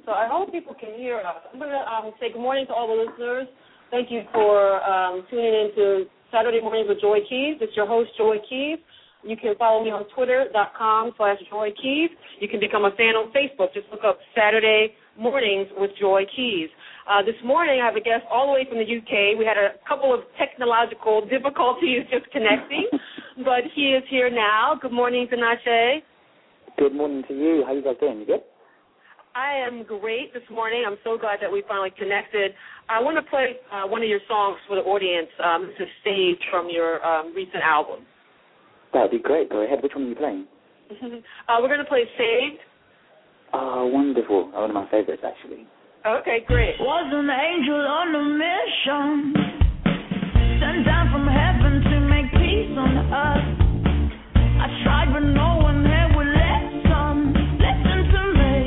so I hope people can hear us. I'm going to say good morning to all the listeners. Thank you for tuning in to Saturday Mornings with Joy Keys. It's your host, Joy Keys. You can follow me on Twitter.com/Joy Keys. You can become a fan on Facebook. Just look up Saturday Mornings with Joy Keys. This morning, I have a guest all the way from the UK. We had a couple of technological difficulties just connecting, but he is here now. Good morning, Tinashe. Good morning to you. How you guys doing? You good? I am great this morning. I'm so glad that we finally connected. I want to play one of your songs for the audience. This is Saved from your recent album. That'd be great. Go ahead. Which one are you playing? We're going to play Saved. Oh, wonderful. One of my favorites, actually. Okay, great. Was an angel on a mission, sent down from heaven to make peace on earth. I tried, but no one here would listen to me.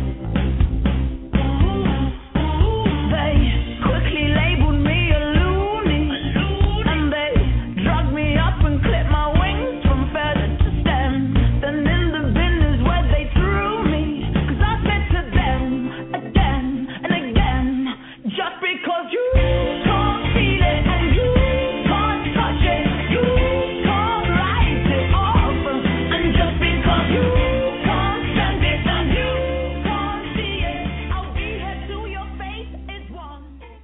They quickly labeled me a loony, and they drugged me up and clipped my wings from feather to stem. Then in the bin is where they threw me, 'cause I said to them again and again, just because you can't feel it and you can't touch it, you can't write it off, and just because you can't stand it and you can't see it, I'll be here till your face is one.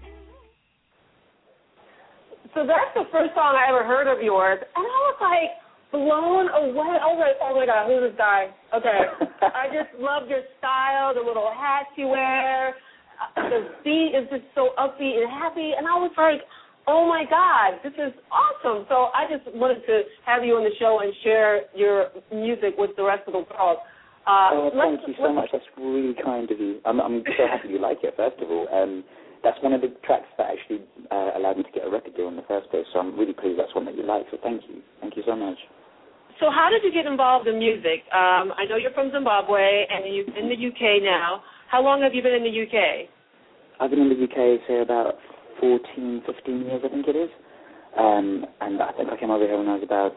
So that's the first song I ever heard of yours, and I was like blown away. I was like, oh my God, who's this guy? Okay. I just love your style, the little hats you wear. The beat is just so upbeat and happy, and I was like, oh my God, this is awesome. So I just wanted to have you on the show and share your music with the rest of the world. Thank you so much. That's really kind of you. I'm so happy you like it, first of all. That's one of the tracks that actually allowed me to get a record deal in the first place, so I'm really pleased that's one that you like, so thank you. Thank you so much. So how did you get involved in music? I know you're from Zimbabwe, and you're in the UK now. How long have you been in the UK? I've been in the UK, say, about 14, 15 years, I think it is. And I think I came over here when I was about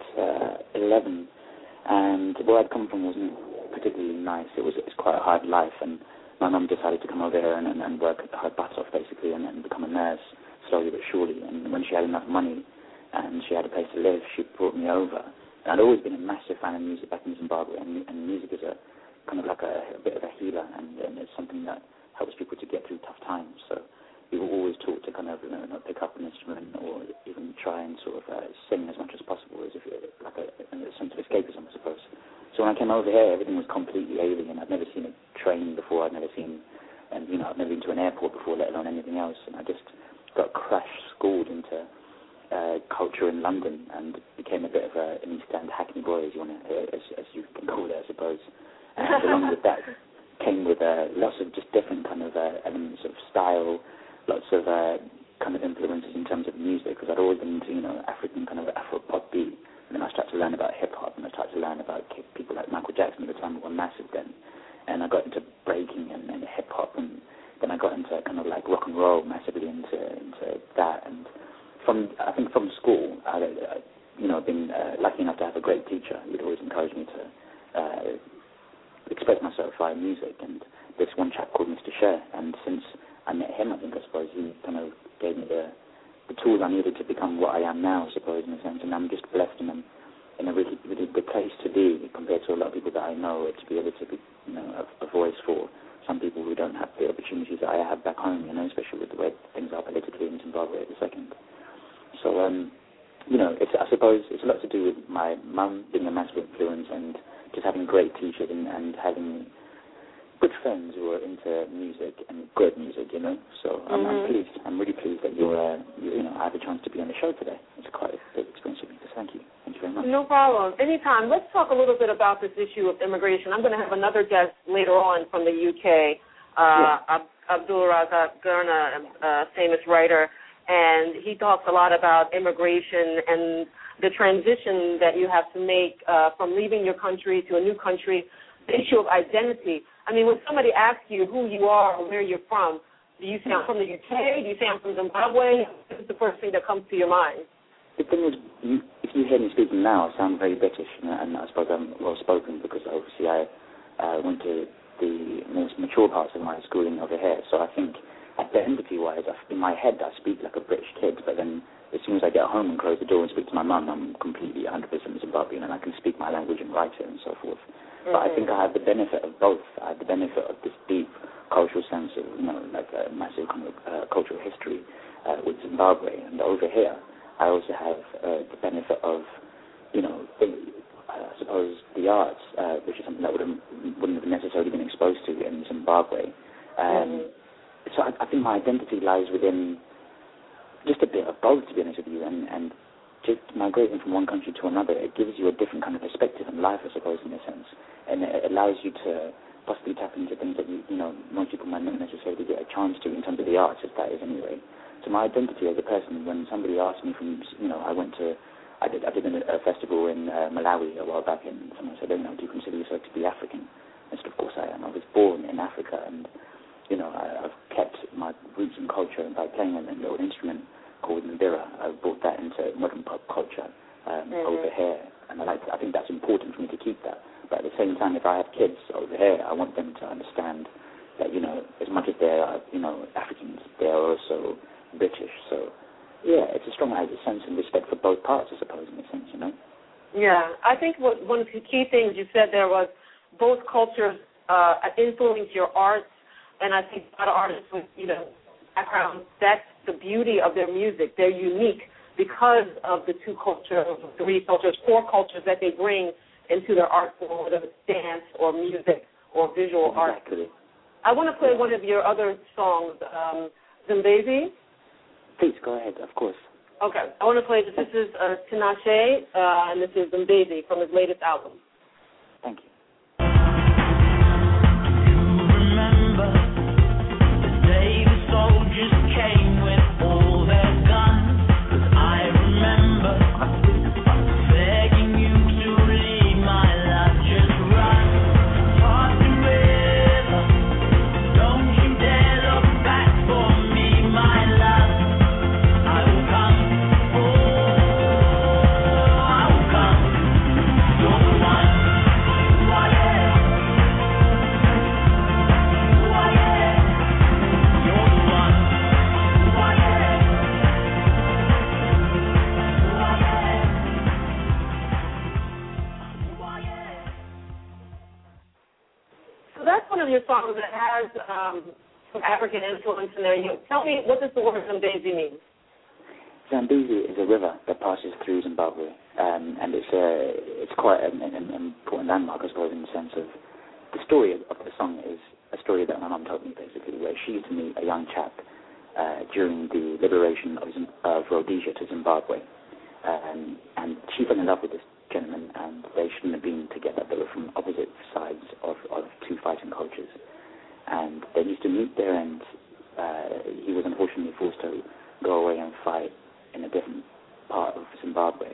11. And where I'd come from wasn't particularly nice. It's quite a hard life, and my mum decided to come over here and work her butt off, basically, and then become a nurse, slowly but surely. And when she had enough money and she had a place to live, she brought me over. And I'd always been a massive fan of music back in Zimbabwe, and music is a kind of like a bit of a healer, and it's something that helps people to get through tough times. So we were always taught to kind of not pick up an instrument or even try and sort of sing as much as possible, as if like a sense of escapism, I suppose. So when I came over here, everything was completely alien. I'd never seen a train before. I'd never been to an airport before, let alone anything else. And I just got crash schooled into culture in London and became a bit of an East End Hackney boy, as you can call it, I suppose. And along with that came with lots of just different kind of elements of style, lots of kind of influences in terms of music, because I'd always been into, African kind of Afro-pop beat. And then I started to learn about hip-hop, and I started to learn about people like Michael Jackson at the time, who were massive then. And I got into breaking and hip-hop, and then I got into kind of like rock and roll, massively into that. And I think from school, I'd been lucky enough to have a great teacher who'd always encourage me to express myself via music. And this one chap called Mr. Cher, and since I met him, I suppose he kind of gave me the tools I needed to become what I am now, I suppose, in a sense. And I'm just blessed in a really, really good place to be compared to a lot of people that I know, to be able to be, a voice for some people who don't have the opportunities that I have back home, especially with the way things are politically in Zimbabwe at the second. So, I suppose it's a lot to do with my mum being a massive influence and just having great teachers and having good friends who are into music and good music, So I'm pleased. I'm really pleased that I have a chance to be on the show today. It's quite a big experience for me, so thank you. Thank you very much. No problem. Anytime. Let's talk a little bit about this issue of immigration. I'm going to have another guest later on from the UK, Abdul Razak Gurna, a famous writer, and he talks a lot about immigration and the transition that you have to make from leaving your country to a new country, the issue of identity. I mean, when somebody asks you who you are or where you're from, do you say I'm from the UK? Do you say I'm from Zimbabwe? What is the first thing that comes to your mind? The thing is, if you hear me speaking now, I sound very British, and I suppose I'm well-spoken because obviously I went to the most mature parts of my schooling over here. So I think identity-wise, in my head, I speak like a British kid, but then as soon as I get home and close the door and speak to my mum, I'm completely 100% Zimbabwean, and I can speak my language and write it and so forth. Mm-hmm. But I think I have the benefit of both. I have the benefit of this deep cultural sense of, like a massive kind of cultural history with Zimbabwe. And over here, I also have the benefit of, I suppose, the arts, which is something that wouldn't have necessarily been exposed to in Zimbabwe. So I think my identity lies within just a bit of both, to be honest with you, and just migrating from one country to another, it gives you a different kind of perspective on life, I suppose, in a sense, and it allows you to possibly tap into things that most people might not necessarily get a chance to in terms of the arts, as that is anyway. So my identity as a person, when somebody asked me from, I did a festival in Malawi a while back, and someone said, do you consider yourself to be African? I said, of course I am. I was born in Africa, and I've kept my roots and culture by playing a little instrument called mbira. I've brought that into modern pop culture over here, and I think that's important for me to keep that. But at the same time, if I have kids over here, I want them to understand that, as much as they are, Africans, they are also British. So, yeah, it's a strong sense and respect for both parts, I suppose, in a sense, Yeah, I think one of the key things you said there was both cultures influence your arts, and I think a lot of artists with, background, that's the beauty of their music. They're unique because of the two cultures, three cultures, four cultures that they bring into their art form, whether it's dance or music or visual art. I want to play one of your other songs, Zambezi. Please, go ahead, of course. Okay, I want to play this. This is Tinashe, and this is Zambezi from his latest album. Thank you. Your song that has some African influence in there. Tell me, what does the word Zambezi mean? Zambezi is a river that passes through Zimbabwe, and it's quite an important landmark, I suppose, in the sense of the story of the song is a story that my mum told me, basically, where she used to meet a young chap during the liberation of Rhodesia to Zimbabwe, and she fell in love with this gentleman, and they shouldn't have been together. They were from opposite sides of two fighting cultures, and they used to meet there, and he was unfortunately forced to go away and fight in a different part of Zimbabwe,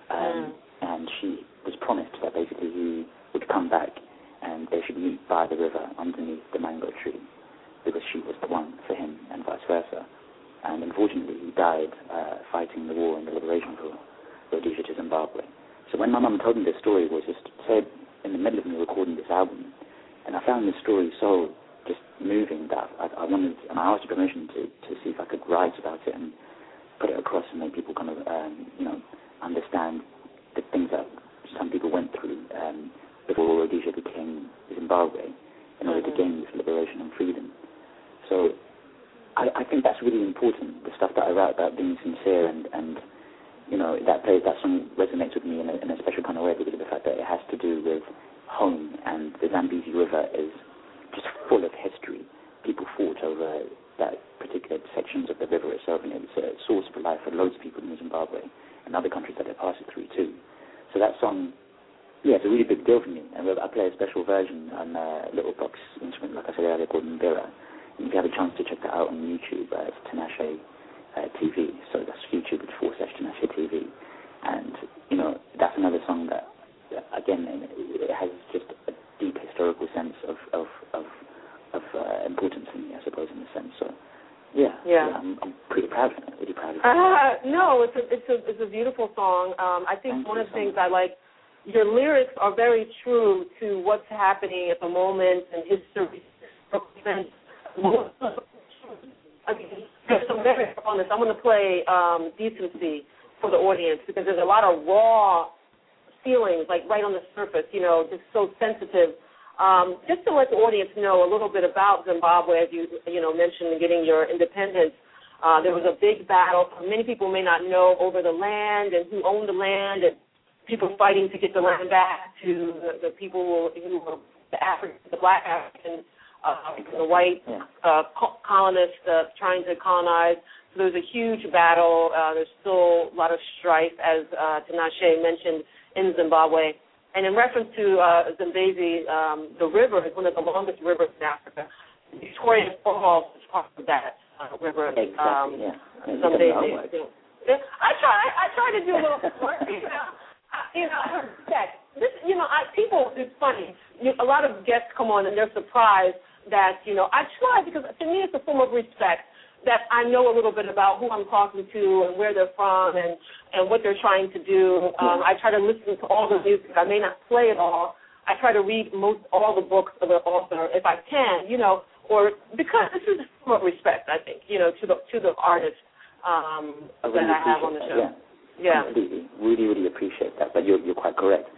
and she was promised that basically he would come back and they should meet by the river underneath the mango tree, because she was the one for him, and vice versa. And unfortunately he died fighting the war in the liberation for Rhodesia to Zimbabwe. So when my mum told me this story, it was just said in the middle of me recording this album, and I found this story so just moving that I wanted, and I asked her permission to see if I could write about it and put it across and make people kind of, understand the things that some people went through before Rhodesia became Zimbabwe in order to gain this liberation and freedom. So I think that's really important, the stuff that I write about being sincere and that song resonates with me in a special kind of way because of the fact that it has to do with home, and the Zambezi River is just full of history. People fought over that particular sections of the river itself, and it's a source for life for loads of people in Zimbabwe and other countries that it passes through too. So that song, it's a really big deal for me, and I play a special version on a little box instrument, like I said earlier, called mbira. And if you have a chance to check that out on YouTube, it's Tinashe TV, so that's YouTube, it's /Tinashe TV, and that's another song that, again, it has just a deep historical sense of importance for me, I suppose, in a sense. So I'm pretty proud of it. No, it's a beautiful song. I think one of the things I like your lyrics are very true to what's happening at the moment and history. I mean, so very honest. I'm going to play Decency for the audience because there's a lot of raw feelings, like right on the surface, just so sensitive. Just to let the audience know a little bit about Zimbabwe, as you mentioned, in getting your independence. There was a big battle. Many people may not know over the land and who owned the land, and people fighting to get the land back to the people who were the black Africans, the white colonists trying to colonize. So there was a huge battle. There's still a lot of strife, as Tinashe mentioned, in Zimbabwe. And in reference to Zambezi, the river is one of the longest rivers in Africa. Victoria Falls is part of that river. Exactly, Zambezi. I try to do a little work, people, it's funny. A lot of guests come on and they're surprised that, I try, because to me it's a form of respect that I know a little bit about who I'm talking to and where they're from and what they're trying to do. I try to listen to all the music. I may not play it all. I try to read all the books of the author if I can, or because this is a form of respect, I think, to the artist that I have on the show. Yeah. Completely. Really, really appreciate that. But you're quite correct.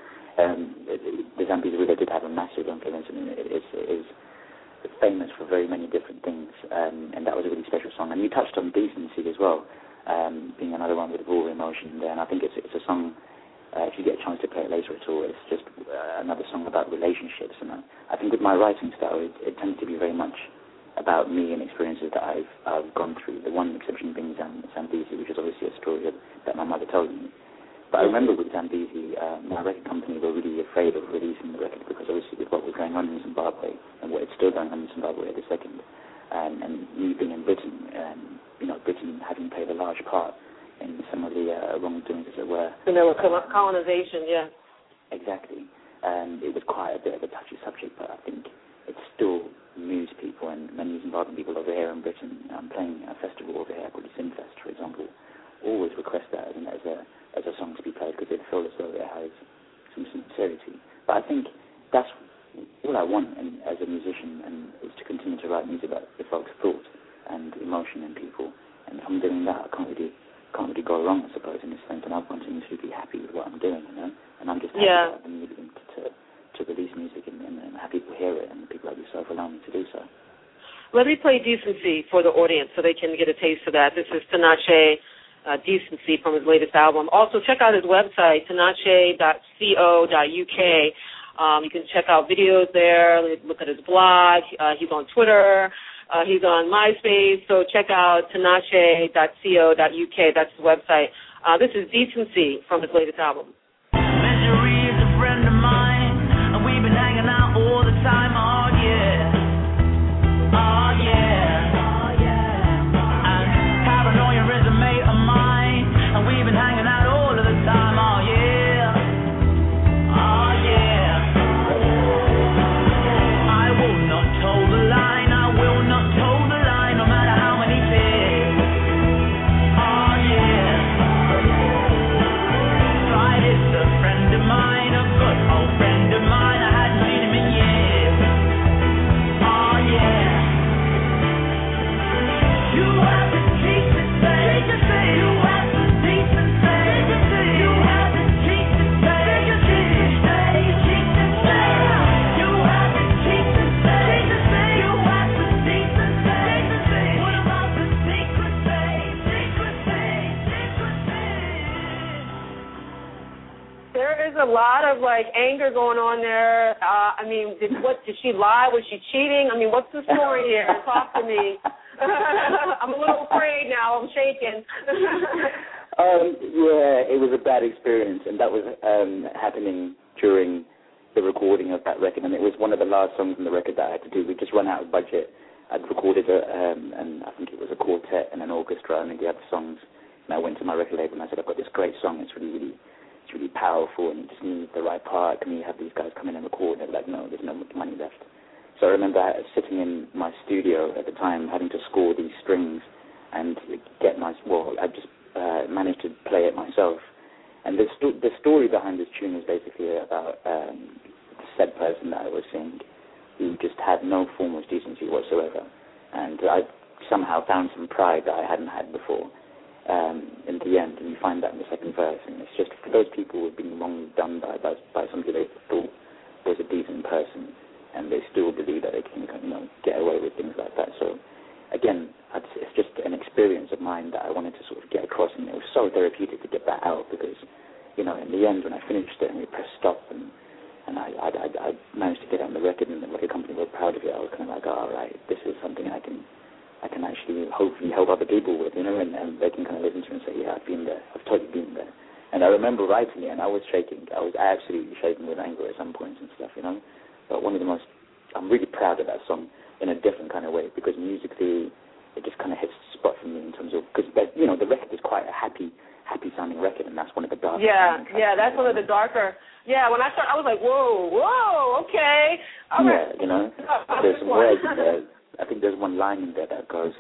The Zambezi River did have a massive influence, and it's famous for very many different things, and that was a really special song. And you touched on Decency as well, being another one with raw emotion there. And I think it's a song, if you get a chance to play it later at all, it's just another song about relationships. And I think with my writing style, it tends to be very much about me and experiences that I've gone through. The one exception being Zambezi, which is obviously a story that my mother told me. But I remember with Zambezi, my record company were really afraid of releasing the record because obviously with what was going on in Zimbabwe and what is still going on in Zimbabwe at the second, and me being in Britain, Britain having played a large part in some of the wrongdoings, as it were. And there was colonization, yeah. Exactly. It was quite a bit of a touchy subject, but I think it still moves people, and many Zimbabwean people over here in Britain, playing a festival over here called the Sinfest, for example, always request that as a song to be played because they feel as though it has some sincerity. But I think that's all I want as a musician, and is to continue to write music about the folks' thought and emotion in people. And if I'm doing that, I can't really go wrong, I suppose, in this sense. And I want them to be happy with what I'm doing, And I'm just happy that I'm able to release music and have people hear it, and people like yourself allow me to do so. Let me play Decency for the audience so they can get a taste of that. This is Tinashe Decency from his latest album. Also, check out his website, tinashe.co.uk. You can check out videos there, look at his blog. He's on Twitter. He's on MySpace. So check out tinashe.co.uk. That's his website. This is Decency from his latest album. Misery is a friend of mine, and we've been hanging out all the time. Oh, yeah. Oh, yeah. Oh, yeah. And paranoia is a mate of mine, and we've been hanging out all of the time. Oh, yeah. Oh, yeah. I will not toe the line. I will not toe the line, no matter how many fears. Oh, yeah. Right, it's a friend of mine, a good old friend of mine. I hadn't seen him in years. Oh, yeah. You have the decency. You have the decency. You have the decency. You have the decency. You have the decency. What about the secrecy? There is a lot of anger going on there. I mean, did she lie? Was she cheating? I mean, what's the story here? Talk to me. I'm a little afraid now. I'm shaking. Yeah, it was a bad experience, and that was happening during the recording of that record, and it was one of the last songs on the record that I had to do. We just run out of budget. I'd recorded it, and I think it was a quartet and an orchestra and the other songs, and I went to my record label and I said, I've got this great song. It's really powerful, and you just need the right part. Can you have these guys come in and record? And they were like, no, there's no money left. So I remember sitting in my studio at the time, having to score these strings and I just managed to play it myself. And the story behind this tune is basically about the said person that I was seeing, who just had no form of decency whatsoever. And I somehow found some pride that I hadn't had before in the end, and you find that in the second verse. And it's just for those people who have been wrongly done by somebody they thought was a decent person, and they still believe that they can, get away with things like that. So, again, it's just an experience of mine that I wanted to sort of get across, and it was so therapeutic to get that out because, in the end, when I finished it and we pressed stop and I managed to get it on the record, and the record company were proud of it, I was kind of like, all right, this is something I can actually hopefully help other people with, and they can kind of listen to it and say, yeah, I've been there, I've totally been there. And I remember writing it, and I was shaking. I was absolutely shaking with anger at some points and stuff, But I'm really proud of that song in a different kind of way, because musically it just kind of hits the spot for me in terms of, because, the record is quite a happy sounding record, and that's one of the darker. Yeah, that's one of the darker. Yeah, when I started, I was like, whoa, okay. All right. There's some words in there. I think there's one line in there that goes,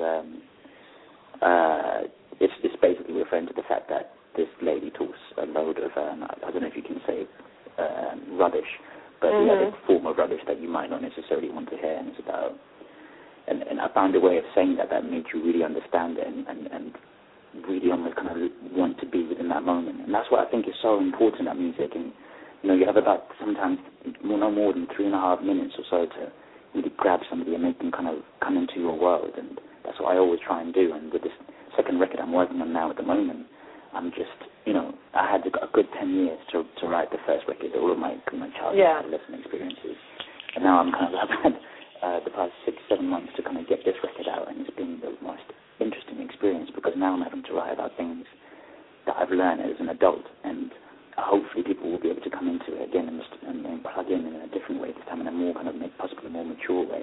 it's basically referring to the fact that this lady talks a load of, I don't know if you can say rubbish, but the other form of rubbish that you might not necessarily want to hear, and it's about, and I found a way of saying that made you really understand it and really almost kind of want to be within that moment. And that's what I think is so important about music. And, you have about sometimes no more than 3.5 minutes or so to really grab somebody and make them kind of come into your world. And that's what I always try and do. And with this second record I'm working on now at the moment, I'm just, I had a good 10 years to write the first record, all of my childhood adolescent experiences. And now I've had the past 6-7 months to kind of get this record out, and it's been the most interesting experience because now I'm having to write about things that I've learned as an adult, and hopefully people will be able to come into it again and plug in a different way this time, in a more kind of possibly more mature way.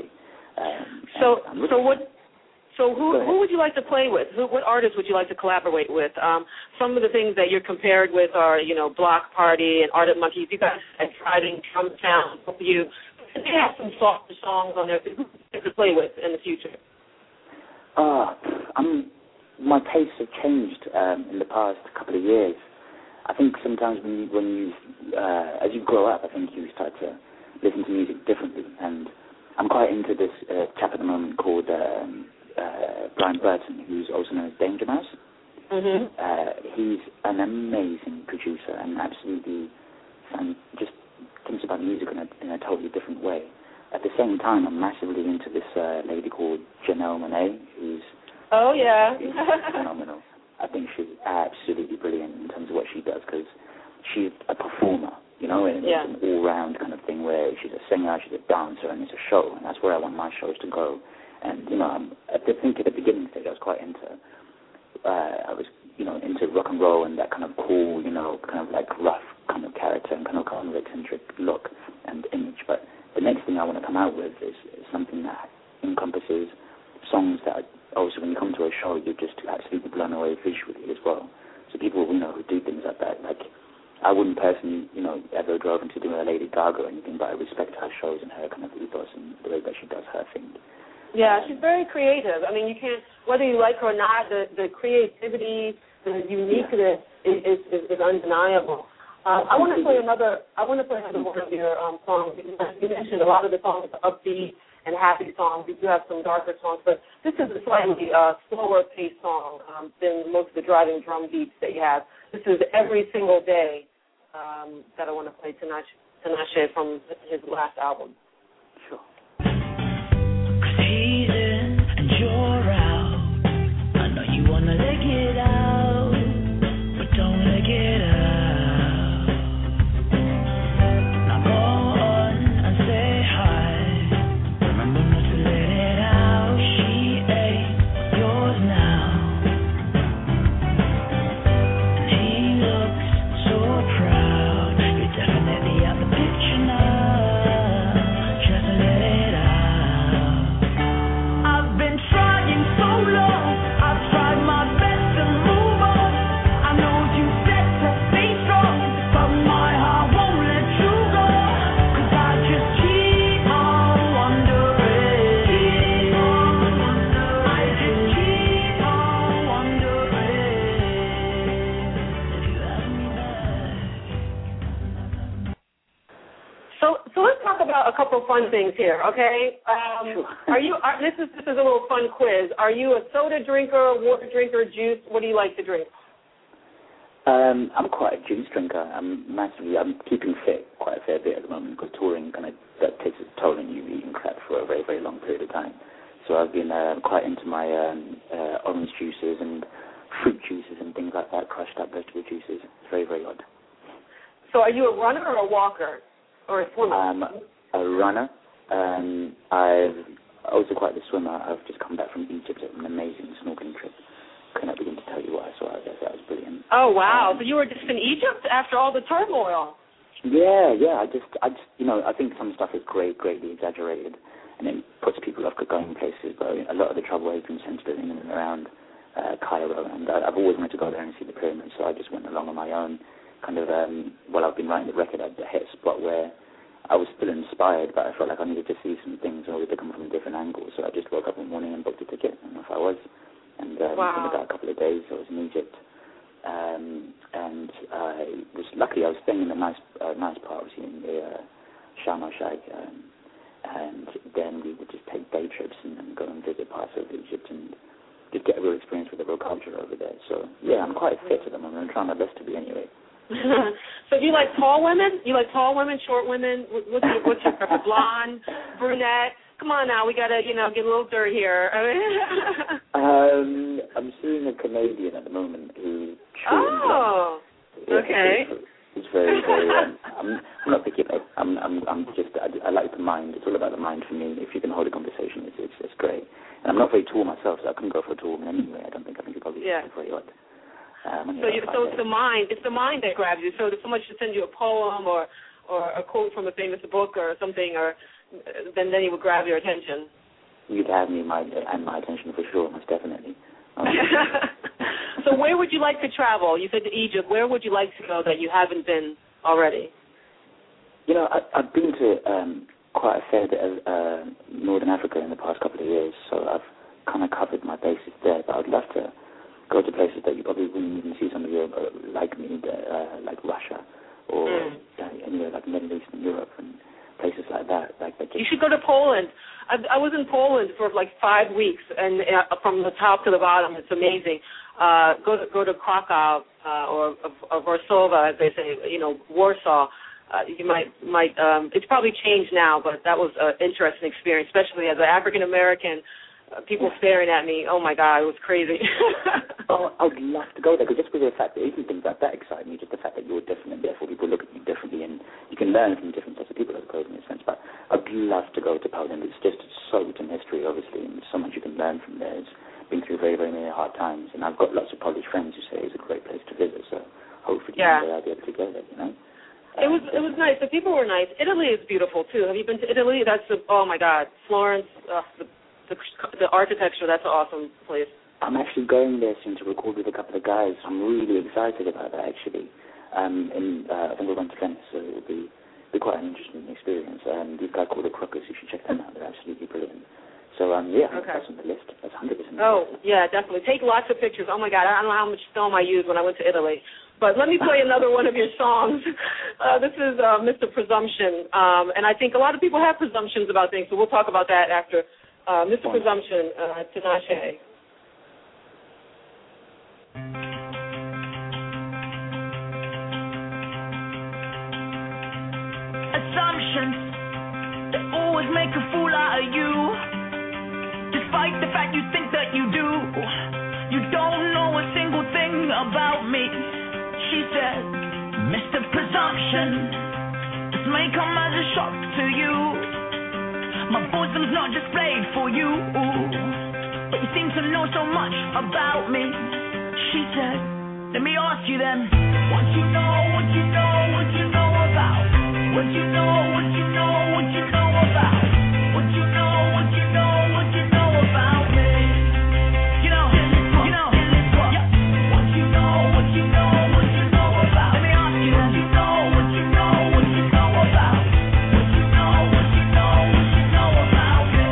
Who would you like to play with? What artists would you like to collaborate with? Some of the things that you're compared with are, Block Party and Arctic Monkeys. You guys have tried in Drum Town. They have some softer songs on there to play with in the future. My tastes have changed in the past couple of years. I think sometimes when you as you grow up, I think you start to listen to music differently. And I'm quite into this chap at the moment called Brian Burton, who's also known as Danger Mouse. He's an amazing producer and absolutely just thinks about music in a totally different way. At the same time, I'm massively into this lady called Janelle Monáe, who's phenomenal. I think she's absolutely brilliant in terms of what she does, because she's a performer, and it's an all-round kind of thing where she's a singer, she's a dancer, and it's a show, and that's where I want my shows to go. And, I think at the beginning stage I was quite into rock and roll and that kind of cool, kind of like rough kind of character and kind of eccentric look and image. But the next thing I want to come out with is something that encompasses songs that also when you come to a show you're just absolutely blown away visually as well. So people, who do things like that, like I wouldn't personally, ever go into doing a Lady Gaga or anything, but I respect her shows and her kind of ethos and the way that she does her thing. Yeah, she's very creative. I mean, you can't, whether you like her or not, the creativity, the uniqueness is undeniable. I want to play another one of your songs. You mentioned a lot of the songs are upbeat and happy songs. You do have some darker songs, but this is a slightly slower paced song than most of the driving drum beats that you have. This is Every Single Day that I want to play Tinashe from his last album. Sure. He's in and you're out. I know you wanna let it out, but don't let it out. Now go on and say hi. Remember not to let it out. She ain't yours now. And he looks so proud. You're definitely out the picture now. fun things here, okay? This is a little fun quiz. Are you a soda drinker, water drinker, juice? What do you like to drink? I'm quite a juice drinker. I'm keeping fit quite a fair bit at the moment because touring that takes its toll on you eating crap for a very, very long period of time. So I've been quite into my orange juices and fruit juices and things like that, crushed up vegetable juices. It's very, very odd. So are you a runner or a walker or a swimmer? I'm a runner. I'm also quite a swimmer. I've just come back from Egypt at an amazing snorkeling trip. Cannot begin to tell you what I saw out there. That was brilliant. Oh, wow. So you were just in Egypt after all the turmoil. Yeah. I just, I think some stuff is greatly exaggerated, and it puts people off going places. But a lot of the trouble has been centered in and around Cairo, and I've always wanted to go there and see the pyramids, so I just went along on my own. Kind of, while I've been writing the record, I hit a spot where I was still inspired, but I felt like I needed to see some things in order to come from a different angle. So I just woke up in the morning and booked a ticket, and off I was. And wow. In about a couple of days, I was in Egypt, and I was lucky. I was staying in a nice part, obviously in the Sharm el-Sheikh, and then we would just take day trips and go and visit parts of Egypt and just get a real experience with the real culture over there. So yeah, I'm quite fit at the moment. I'm trying my best to be anyway. So do you like tall women? You like tall women, short women? What's your preference? Blonde, brunette? Come on now, we gotta, get a little dirt here. I'm seeing a Canadian at the moment who. Oh, okay. It's very, very. I'm not picky. I'm just. I like the mind. It's all about the mind for me. If you can hold a conversation, it's great. And I'm not very tall myself, so I couldn't go for a tall woman anyway. I think it's probably very odd. So it's the mind. It's the mind that grabs you. So if someone should send you a poem or a quote from a famous book or something, then it would grab your attention. You'd have me my attention for sure, most definitely. So where would you like to travel? You said to Egypt. Where would you like to go that you haven't been already? I've been to quite a fair bit of Northern Africa in the past couple of years, so I've kind of covered my bases there, but I'd love to go to places that you probably wouldn't even see some of your like me, like Russia or anywhere like Middle Eastern Europe and places like that. You should go to Poland. I was in Poland for like 5 weeks, and from the top to the bottom, it's amazing. Go to Krakow or Warsaw, as they say, Warsaw. You might. It's probably changed now, but that was an interesting experience, especially as an African American. People staring at me. Oh my God, it was crazy. I would love to go there because just because of the fact that even things like that excite me, just the fact that you're different and therefore people look at you differently and you can learn from different sets of people, I suppose, in a sense. But I'd love to go to Poland. It's just so rich in history, obviously, and so much you can learn from there. It's been through very, very many hard times, and I've got lots of Polish friends who say it's a great place to visit. So hopefully one day I'll be able to go there. It was nice. The people were nice. Italy is beautiful too. Have you been to Italy? Oh my God, Florence. The architecture, that's an awesome place. I'm actually going there soon to record with a couple of guys. I'm really excited about that, actually. I think we're going to Venice, so it will be quite an interesting experience. These guys called the Crookers, you should check them out. They're absolutely brilliant. So, that's on the list. That's 100%. Oh, yeah, definitely. Take lots of pictures. Oh, my God, I don't know how much film I used when I went to Italy. But let me play another one of your songs. This is Mr. Presumption. And I think a lot of people have presumptions about things, so we'll talk about that after Mr. Presumption, Tinashe. Assumptions that always make a fool out of you, despite the fact you think that you do. You don't know a single thing about me, she said. Mr. Presumption, this may come as a shock to you. My bosom's not displayed for you, but you seem to know so much about me, she said. Let me ask you then, what you know, what you know, what you know about? What you know, what you know, what you know about? What you know, what you know, what you know about me? You know, what you know, what you know, what you know about? Let me ask you then, what you know, what you know, what you know about? What you know, what you know, what you know about me?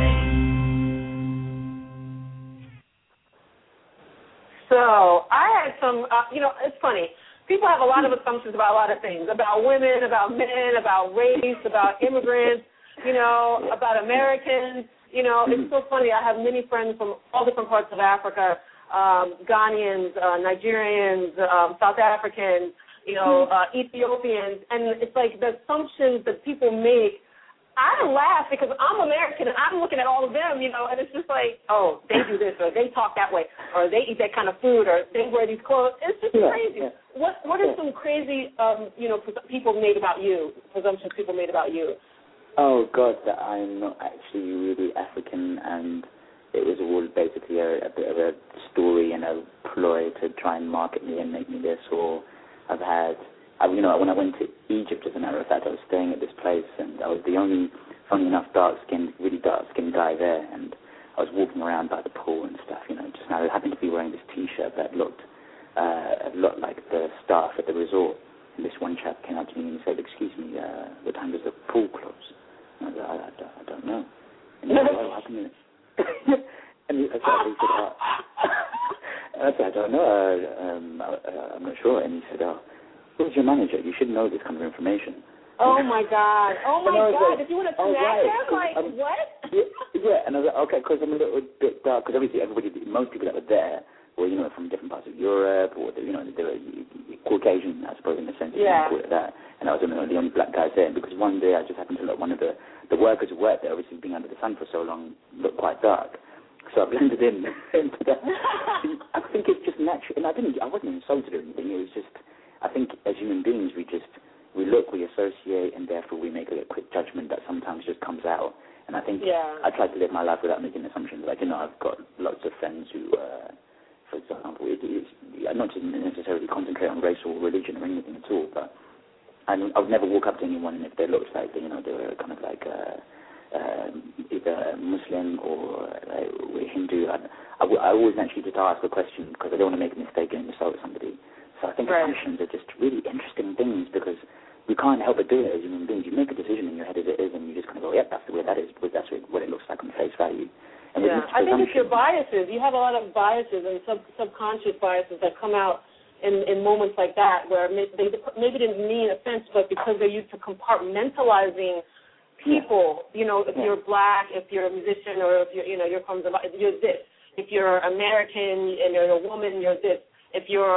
So I had some, it's funny. People have a lot of assumptions about a lot of things, about women, about men, about race, about immigrants. about Americans. It's so funny. I have many friends from all different parts of Africa, Ghanaians, Nigerians, South Africans, Ethiopians, and it's like the assumptions that people make. I laugh because I'm American and I'm looking at all of them, and it's just like, oh, they do this or they talk that way or they eat that kind of food or they wear these clothes. It's just crazy. Yeah. What are some crazy, people made about you, presumptions people made about you? Oh, God, that I'm not actually really African, and it was all basically a bit of a story and a ploy to try and market me and make me this, or I've had... when I went to Egypt, as a matter of fact, I was staying at this place, and I was the only, funny enough, really dark-skinned guy there, and I was walking around by the pool and stuff, just now I happened to be wearing this T-shirt that looked a lot like the staff at the resort, and this one chap came up to me and said, "Excuse me, what time does the pool close?" And I was like, I don't know. And he said, "Oh, how come you..." And I said, "I don't know, I'm not sure," and he said, "Oh, who's your manager? You should know this kind of information." Oh, my God. Oh, my God. Did you want to smack him? Like, what? Yeah, and I was like, okay, because I'm a little bit dark, because obviously most people that were there were, from different parts of Europe, or, they were Caucasian, I suppose, in the sense that you call it that. And I was one of the only black guys there, because one day I just happened to look, one of the workers who worked there, obviously being under the sun for so long, looked quite dark. So I blended in into that. I think it's just natural, and I wasn't insulted or anything, it was just... I think as human beings, we look, we associate, and therefore we make a quick judgment that sometimes just comes out. And I think I try to live my life without making assumptions. Like, I've got lots of friends who, for example, not to necessarily concentrate on race or religion or anything at all, but I would never walk up to anyone and if they looked like, they were kind of like either Muslim or Hindu. I always naturally just ask a question because I don't want to make a mistake and insult somebody. So I think assumptions are just really interesting things because we can't help but do it as human beings. You make a decision in your head as it is, and you just kind of go, "Yep, that's the way that is," because that's what it looks like on face value. And I think it's your biases. You have a lot of biases and subconscious biases that come out in moments like that, where they maybe didn't mean offense, but because they're used to compartmentalizing people. If you're black, if you're a musician, or if you're from you're this. If you're American and you're a woman, you're this. If you're,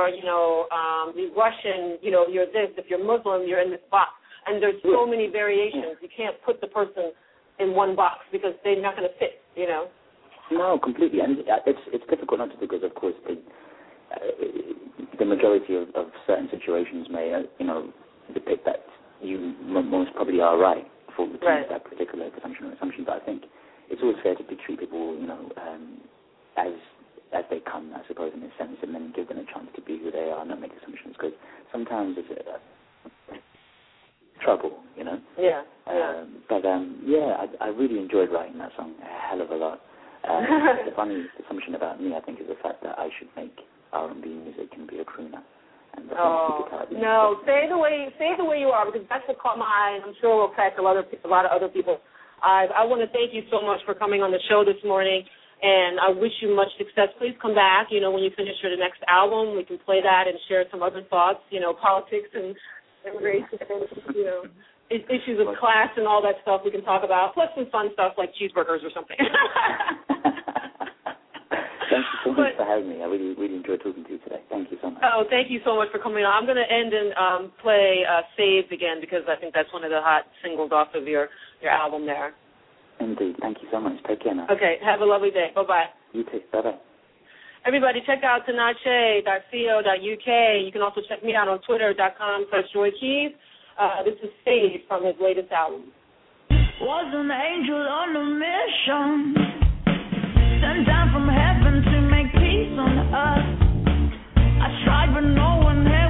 Russian, you're this. If you're Muslim, you're in this box. And there's so many variations. You can't put the person in one box because they're not going to fit, No, completely. And it's difficult not to, because, of course, the majority of certain situations may, depict that you most probably are right for that particular assumption. But I think it's always fair to treat people, as they come, I suppose, in a sense, and then give them a chance to be who they are, not make assumptions, because sometimes it's trouble, Yeah. But, I really enjoyed writing that song a hell of a lot. The funny assumption about me, I think, is the fact that I should make R&B music and be a crooner. And no, say the way you are, because that's what caught my eye, and I'm sure will catch a lot of other people. I want to thank you so much for coming on the show this morning. And I wish you much success. Please come back, when you finish your next album. We can play that and share some other thoughts, politics and immigration, issues of class and all that stuff we can talk about, plus some fun stuff like cheeseburgers or something. Thank you so much for having me. I really, really enjoyed talking to you today. Thank you so much. Oh, thank you so much for coming on. I'm going to end and play Saved again because I think that's one of the hot singles off of your album there. Indeed. Thank you so much. Take care now. Okay. Have a lovely day. Bye-bye. You too. Bye-bye. Everybody, check out Tinashe.co.uk. You can also check me out on Twitter.com/Joy Keys. This is Saved from his latest album. Was an angel on a mission, sent down from heaven to make peace on earth. I tried, but no one had